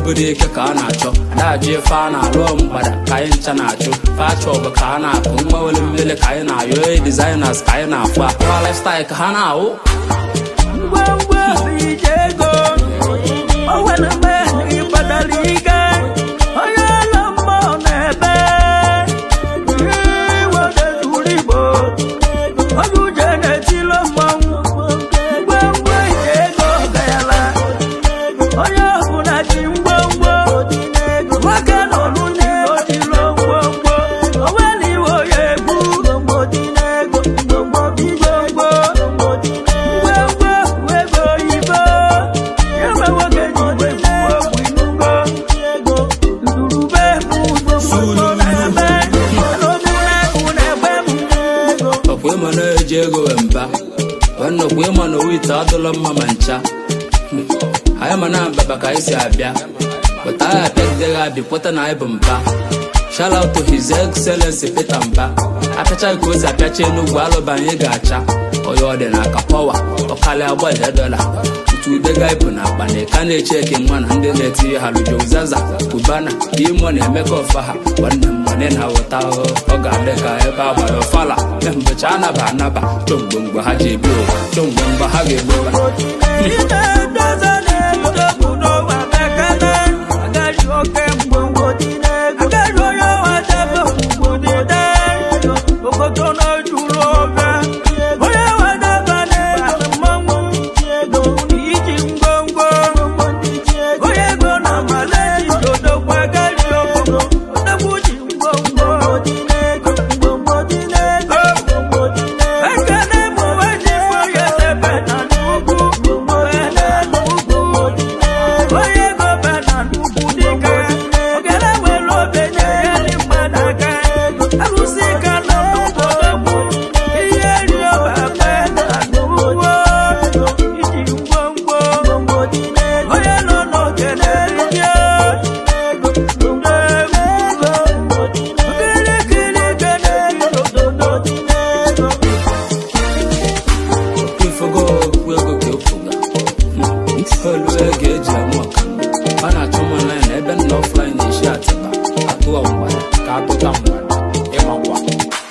Budeke ka na-achọ daji fa na alụ mgbada ka anyị ncha na-achụ fachọbụ ka a na-akụ mgbanwere mmele ka anyị na-ayọ designers ka anyị na-afụ akwa lifestyle ka ha na-awụ we man with adolo mama ncha I am na baba ka isi abia but I beg the guy be put na ibumba shout out to his excellency Peter Mba apacha ko si apia che no gwalo banye gacha oyo de na kapowa okale agba $1 to the guy puna bane ka na check nwa na ndị leti halujo zaza kubana di mo na emeka ofa ha wanda mane na wota o ga de ka ebe agbara fala mbe chana ba na ba chongbongbo ha je bi o chongbongbo ha ge bo offline is shut. I do a one, I put on one.